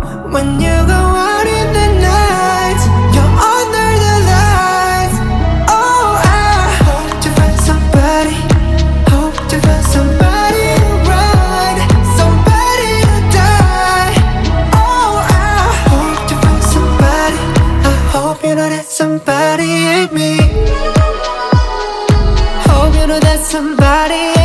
When you go out in the night, you're under the lights. Oh, I hope to find somebody, hope to find somebody to ride, somebody to die. Oh, I hope to find somebody. I hope you know that somebody ain't me. Hope you know that somebody